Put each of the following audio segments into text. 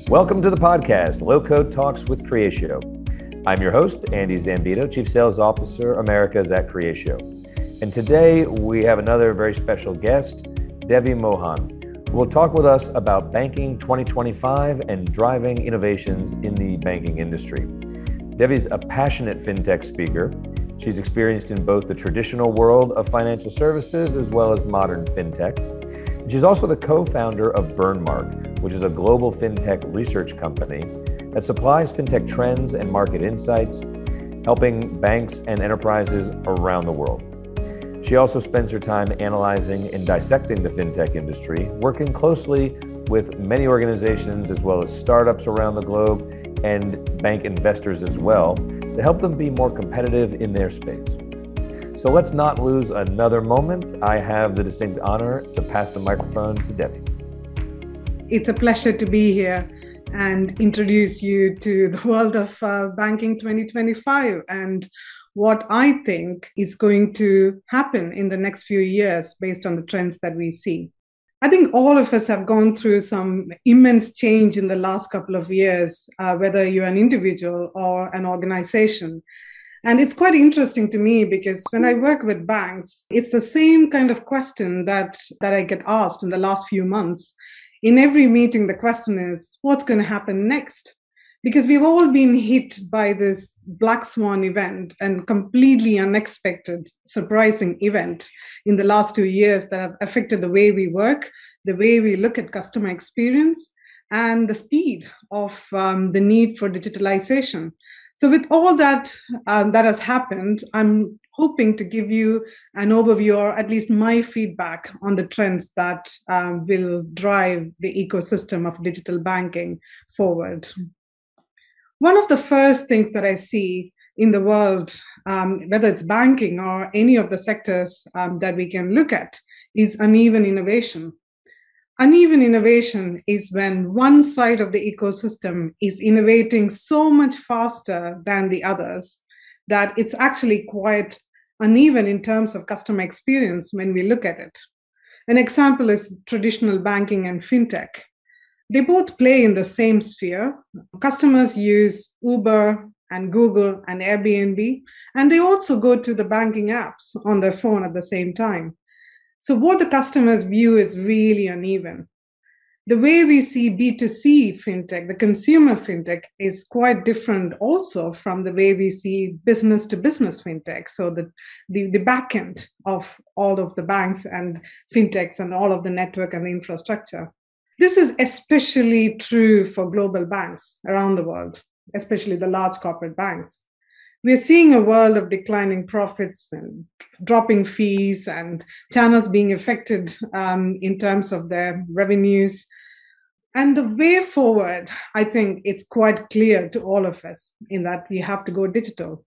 Welcome to the podcast, Low Code Talks with Creatio. I'm your host, Andy Zambito, Chief Sales Officer, Americas at Creatio. And today we have another very special guest, Devi Mohan, who will talk with us about Banking 2025 and driving innovations in the banking industry. Devi's a passionate fintech speaker. She's experienced in both the traditional world of financial services as well as modern fintech. She's also the co-founder of Burnmark, which is a global fintech research company that supplies fintech trends and market insights, helping banks and enterprises around the world. She also spends her time analyzing and dissecting the fintech industry, working closely with many organizations as well as startups around the globe and bank investors as well to help them be more competitive in their space. So let's not lose another moment. I have the distinct honor to pass the microphone to Devi. It's a pleasure to be here and introduce you to the world of Banking 2025 and what I think is going to happen in the next few years based on the trends that we see. I think all of us have gone through some immense change in the last couple of years, whether you're an individual or an organization. And it's quite interesting to me because when I work with banks, it's the same kind of question that I get asked in the last few months. In every meeting, the question is, what's going to happen next? Because we've all been hit by this black swan event and completely unexpected, surprising event in the last 2 years that have affected the way we work, the way we look at customer experience, and the speed of the need for digitalization. So with all that that has happened, I'm hoping to give you an overview or at least my feedback on the trends that will drive the ecosystem of digital banking forward. One of the first things that I see in the world, whether it's banking or any of the sectors that we can look at, is uneven innovation. Uneven innovation is when one side of the ecosystem is innovating so much faster than the others that it's actually quite uneven in terms of customer experience when we look at it. An example is traditional banking and fintech. They both play in the same sphere. Customers use Uber and Google and Airbnb, and they also go to the banking apps on their phone at the same time. So what the customers view is really uneven. The way we see B2C fintech, the consumer fintech, is quite different also from the way we see business to business fintech. So the back end of all of the banks and fintechs and all of the network and the infrastructure. This is especially true for global banks around the world, especially the large corporate banks. We're seeing a world of declining profits and dropping fees and channels being affected in terms of their revenues. And the way forward, I think it's quite clear to all of us in that we have to go digital.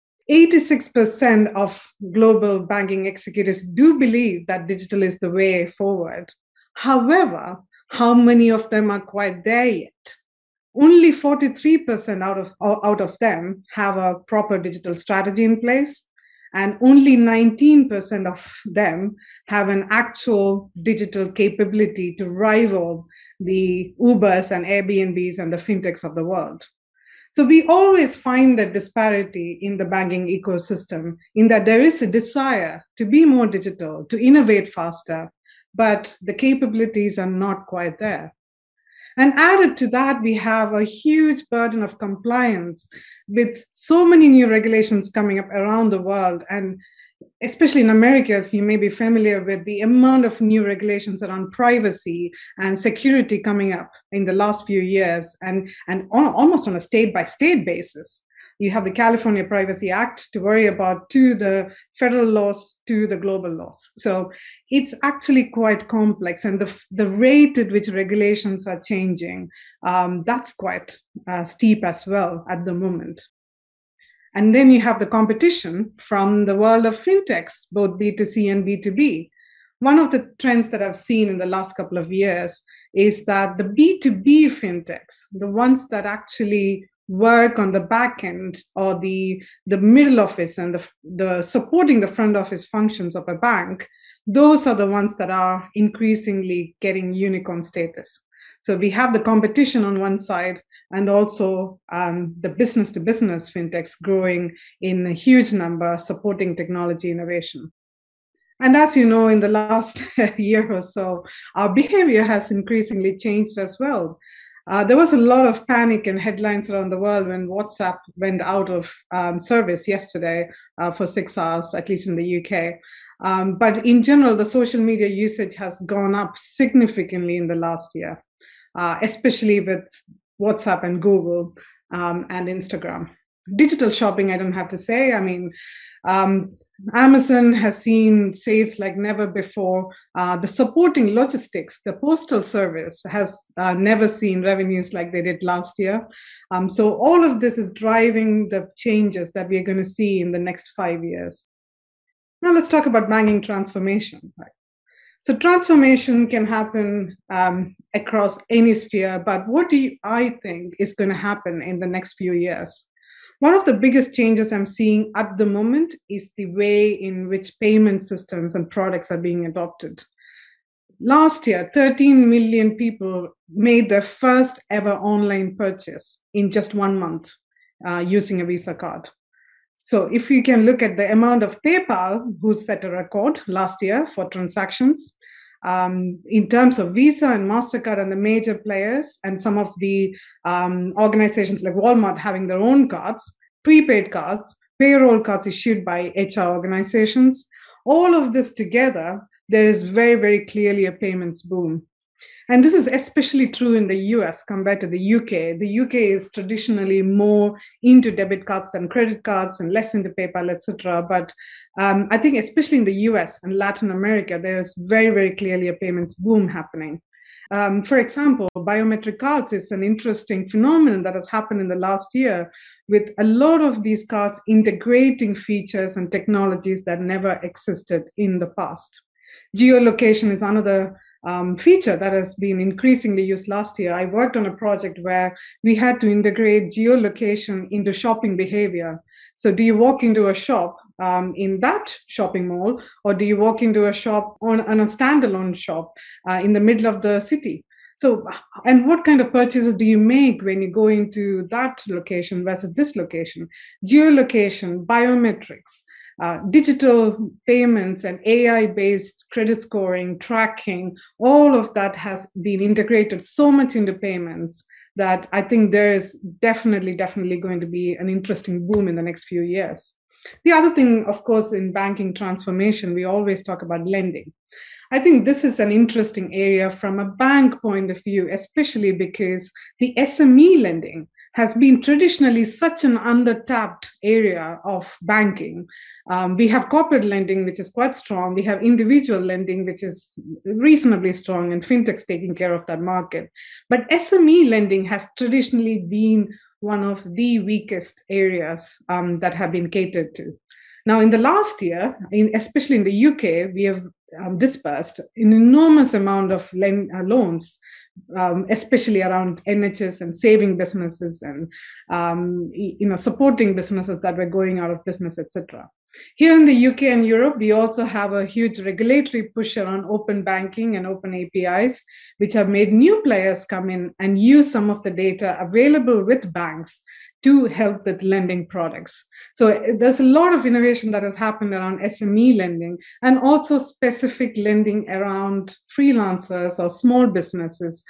86% of global banking executives do believe that digital is the way forward. However, how many of them are quite there yet? Only 43% out of them have a proper digital strategy in place, and only 19% of them have an actual digital capability to rival the Ubers and Airbnbs and the fintechs of the world. So we always find that disparity in the banking ecosystem in that there is a desire to be more digital, to innovate faster, but the capabilities are not quite there. And added to that, we have a huge burden of compliance with so many new regulations coming up around the world. And especially in Americas, you may be familiar with the amount of new regulations around privacy and security coming up in the last few years and almost on a state-by-state basis. You have the California Privacy Act to worry about, to the federal laws, to the global laws. So it's actually quite complex. And the rate at which regulations are changing, that's quite steep as well at the moment. And then you have the competition from the world of fintechs, both B2C and B2B. One of the trends that I've seen in the last couple of years is that the B2B fintechs, the ones that actually work on the back end or the middle office and the supporting the front office functions of a bank, those are the ones that are increasingly getting unicorn status. So we have the competition on one side, and also the business-to-business fintechs growing in a huge number, supporting technology innovation. And as you know, in the last year or so, our behavior has increasingly changed as well. There was a lot of panic and headlines around the world when WhatsApp went out of service yesterday for 6 hours, at least in the UK. But in general, the social media usage has gone up significantly in the last year, especially with WhatsApp and Google and Instagram. Digital shopping, I don't have to say. I mean, Amazon has seen sales like never before. The supporting logistics, the postal service has never seen revenues like they did last year. So all of this is driving the changes that we're going to see in the next 5 years. Now let's talk about banking transformation. Right? So transformation can happen across any sphere, but what do I think is going to happen in the next few years? One of the biggest changes I'm seeing at the moment is the way in which payment systems and products are being adopted. Last year, 13 million people made their first ever online purchase in just 1 month using a Visa card. So if you can look at the amount of PayPal, who set a record last year for transactions, in terms of Visa and MasterCard and the major players, and some of the organizations like Walmart having their own cards, prepaid cards, payroll cards issued by HR organizations, all of this together, there is very, very clearly a payments boom. And this is especially true in the US compared to the UK. The UK is traditionally more into debit cards than credit cards and less into PayPal, etc. But I think especially in the US and Latin America, there is very, very clearly a payments boom happening. For example, biometric cards is an interesting phenomenon that has happened in the last year, with a lot of these cards integrating features and technologies that never existed in the past. Geolocation is another feature that has been increasingly used last year. I worked on a project where we had to integrate geolocation into shopping behavior. So do you walk into a shop in that shopping mall, or do you walk into a shop on a standalone shop in the middle of the city? So, and what kind of purchases do you make when you go into that location versus this location? Geolocation, biometrics, digital payments and AI-based credit scoring, tracking, all of that has been integrated so much into payments that I think there is definitely going to be an interesting boom in the next few years. The other thing, of course, in banking transformation, we always talk about lending. I think this is an interesting area from a bank point of view, especially because the SME lending has been traditionally such an undertapped area of banking. We have corporate lending, which is quite strong. We have individual lending, which is reasonably strong, and fintechs taking care of that market. But SME lending has traditionally been one of the weakest areas that have been catered to. Now, in the last year, especially in the UK, we have dispersed an enormous amount of loans, especially around NHS and saving businesses and supporting businesses that were going out of business, etc. Here in the UK and Europe, we also have a huge regulatory push around open banking and open APIs, which have made new players come in and use some of the data available with banks to help with lending products. So there's a lot of innovation that has happened around SME lending, and also specific lending around freelancers or small businesses,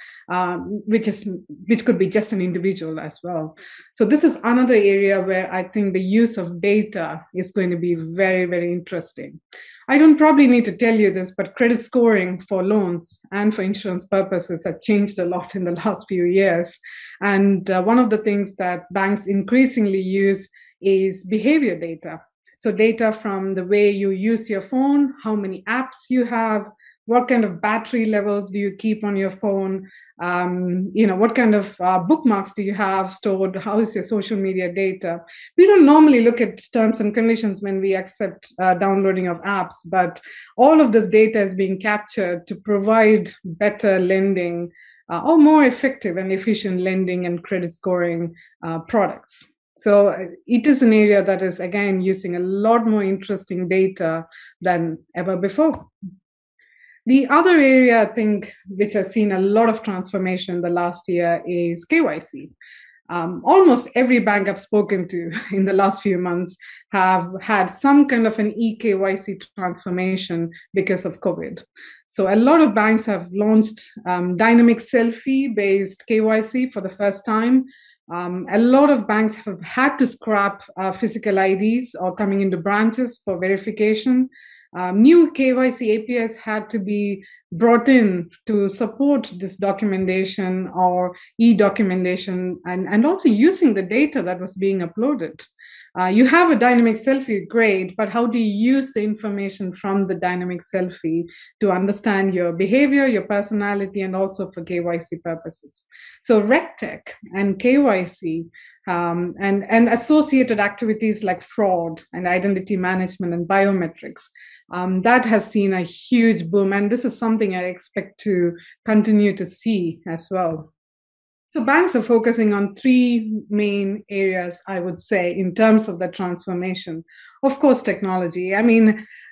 which could be just an individual as well. So this is another area where I think the use of data is going to be very, very interesting. I don't probably need to tell you this, but credit scoring for loans and for insurance purposes have changed a lot in the last few years. And one of the things that banks increasingly use is behavior data. So data from the way you use your phone, how many apps you have, what kind of battery levels do you keep on your phone, what kind of bookmarks do you have stored, how is your social media data. We don't normally look at terms and conditions when we accept downloading of apps, but all of this data is being captured to provide better lending or more effective and efficient lending and credit scoring products. So it is an area that is, again, using a lot more interesting data than ever before. The other area, I think, which has seen a lot of transformation in the last year is KYC. Almost every bank I've spoken to in the last few months have had some kind of an eKYC transformation because of COVID. So a lot of banks have launched dynamic selfie-based KYC for the first time. A lot of banks have had to scrap physical IDs or coming into branches for verification. New KYC APIs had to be brought in to support this documentation or e-documentation and also using the data that was being uploaded. You have a dynamic selfie, great, but how do you use the information from the dynamic selfie to understand your behavior, your personality, and also for KYC purposes? So RegTech and KYC and associated activities like fraud and identity management and biometrics, that has seen a huge boom. And this is something I expect to continue to see as well. So banks are focusing on three main areas, I would say, in terms of the transformation. Of course, technology. I mean,